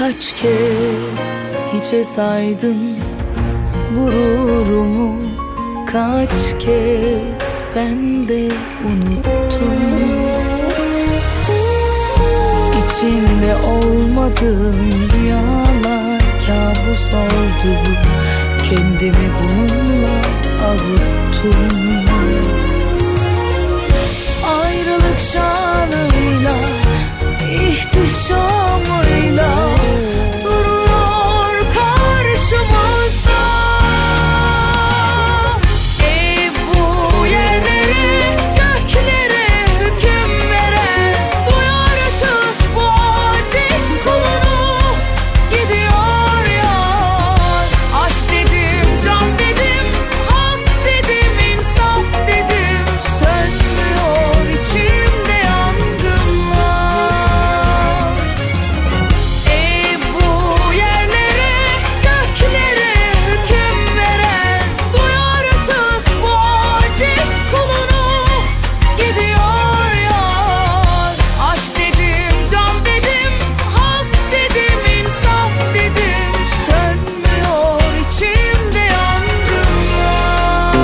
Kaç kez hiçe saydın gururumu, kaç kez ben de unuttum. İçinde olmadığım rüyalar kabus oldu, kendimi bununla avuttum. Ayrılık şanıyla, ihtişamıyla duruyor karşımızda. Ey bu yerlere, göklere hüküm veren, duy artık bu aciz kulunu, gidiyor yar. Aşk dedim, can dedim, hak dedim, insaf dedim, sönmüyor içimde yangınlar. Ey bu yerlere, göklere hüküm veren, duy artık bu aciz kulunu, gidiyor yar. Aşk dedim, can dedim, hak dedim, insaf dedim, sönmüyor içimde yangınlar.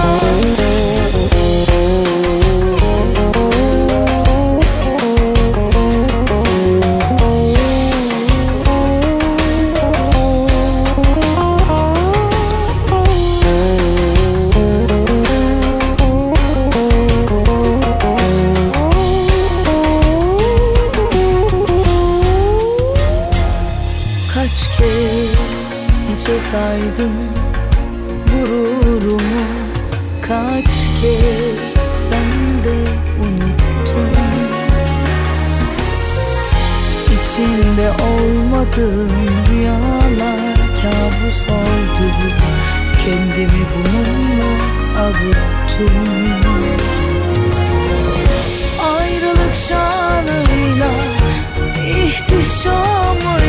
Kaç kez hiçe saydın gururumu, kaç kez ben de unuttum. İçinde olmadığım rüyalar kabus oldu, kendimi bununla avuttum. Ayrılık şanıyla, ihtişamıyla